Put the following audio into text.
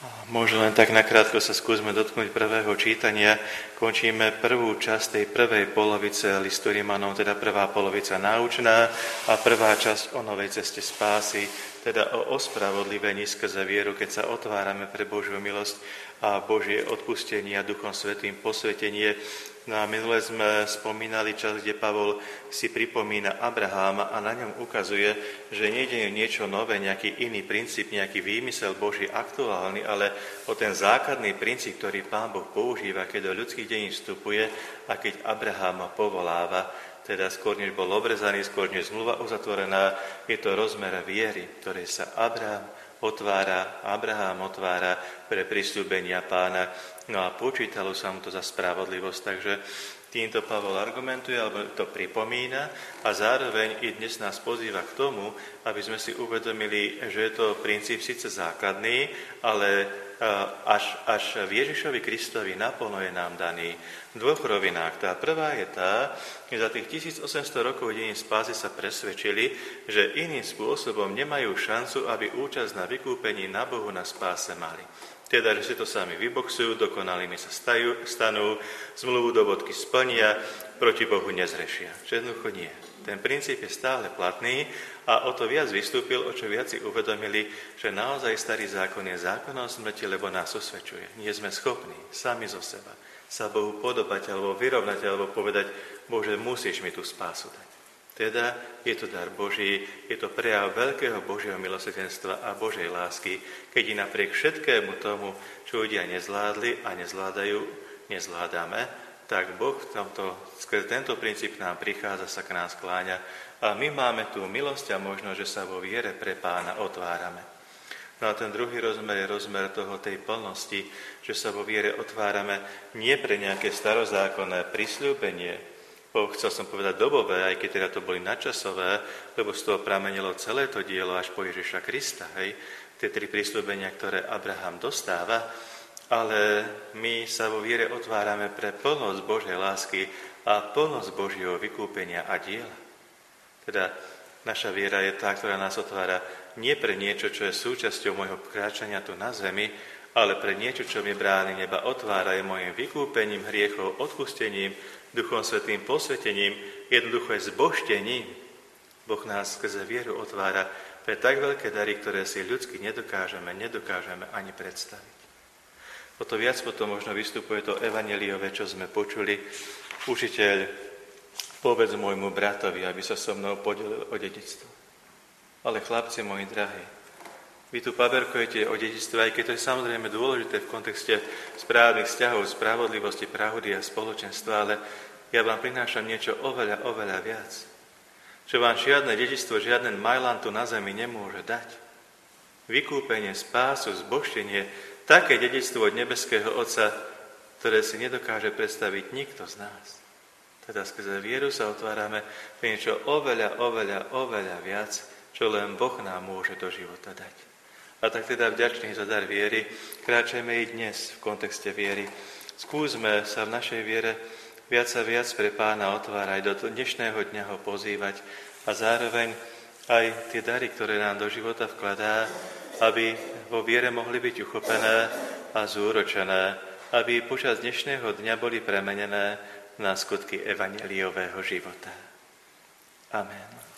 Možno len tak nakrátko sa skúsme dotknúť prvého čítania. Končíme prvú časť tej prvej polovice listu Rimanom, teda prvá polovica náučná a prvá časť o novej ceste spásy, teda o ospravodlivení skrze vieru, keď sa otvárame pre Božiu milosť a Božie odpustenie a Duchom Svätým posvetenie. No a minule sme spomínali čas, kde Pavol si pripomína Abraháma a na ňom ukazuje, že nejde niečo nové, nejaký iný princíp, nejaký výmysel Boží aktuálny, ale o ten základný princíp, ktorý Pán Boh používa, keď do ľudských dejín vstupuje a keď Abraháma povoláva, teda skôr než bol obrezaný, skôr než zmluva uzatvorená, je to rozmer viery, ktorej sa Abraham otvára pre prisľúbenia Pána. No a počítalo sa mu to za spravodlivosť, takže týmto Pavol argumentuje, alebo to pripomína a zároveň i dnes nás pozýva k tomu, aby sme si uvedomili, že je to princíp síce základný, ale až v Ježišovi Kristovi naplno je nám daný v dvoch rovinách. Tá prvá je tá, že za tých 1800 rokov dejín spásy sa presvedčili, že iným spôsobom nemajú šancu, aby účasť na vykúpení na Bohu na spáse mali. Teda, že si to sami vyboxujú, dokonalými sa stanú, zmluvu do bodky splnia, proti Bohu nezrešia. Že jednoducho nie. Ten princíp je stále platný a o to viac vystúpil, o čo viac si uvedomili, že naozaj starý zákon je zákonom smrti, lebo nás osvedčuje. Nie sme schopní sami zo seba sa Bohu podobať alebo vyrovnať, alebo povedať, Bože, musíš mi tú spásu dať. Teda je to dar Boží, je to prejav veľkého Božieho milosrdenstva a Božej lásky, keď i napriek všetkému tomu, čo ľudia nezvládli a nezvládame, tak Boh skrze tento princíp nám prichádza, sa k nám skláňa a my máme tú milosť a možnosť, že sa vo viere pre Pána otvárame. No a ten druhý rozmer je rozmer tej plnosti, že sa vo viere otvárame nie pre nejaké starozákonné prisľúbenie, chcel som povedať dobové, aj keď teda to boli nadčasové, lebo z toho pramenilo celé to dielo až po Ježiša Krista, hej, tie tri prisľúbenia, ktoré Abraham dostáva, ale my sa vo viere otvárame pre plnosť Božej lásky a plnosť Božieho vykúpenia a diela. Teda naša viera je tá, ktorá nás otvára nie pre niečo, čo je súčasťou môjho kráčania tu na zemi, ale pre niečo, čo mi brány neba otvára, je mojim vykúpením hriechov, odpustením, Duchom Svätým posvetením, jednoducho je zbožtením. Boh nás skrze vieru otvára pre tak veľké dary, ktoré si ľudsky nedokážeme ani predstaviť. O to viac potom možno vystupuje to evanjeliové, čo sme počuli. Učiteľ, povedz môjmu bratovi, aby sa so mnou podelil o dedičstvo. Ale chlapci moji drahí, vy tu paberkujete o dedičstve, aj keď to je samozrejme dôležité v kontexte správnych vzťahov, spravodlivosti, pravdy a spoločenstva, ale ja vám prinášam niečo oveľa, oveľa viac. Čo vám žiadne dedičstvo, žiaden majlan tu na zemi nemôže dať. Vykúpenie, spásu, zbožtenie, také dedičstvo od nebeského Otca, ktoré si nedokáže predstaviť nikto z nás. Teda skrze vieru sa otvárame pre niečo oveľa, oveľa, oveľa viac, čo len Boh nám môže do života dať. A tak teda vďační za dar viery, kráčajme i dnes v kontexte viery. Skúsme sa v našej viere viac a viac pre Pána otvárať, do dnešného dňa ho pozývať a zároveň aj tie dary, ktoré nám do života vkladá, aby vo viere mohli byť uchopené a zúročené, aby počas dnešného dňa boli premenené na skutky evanjeliového života. Amen.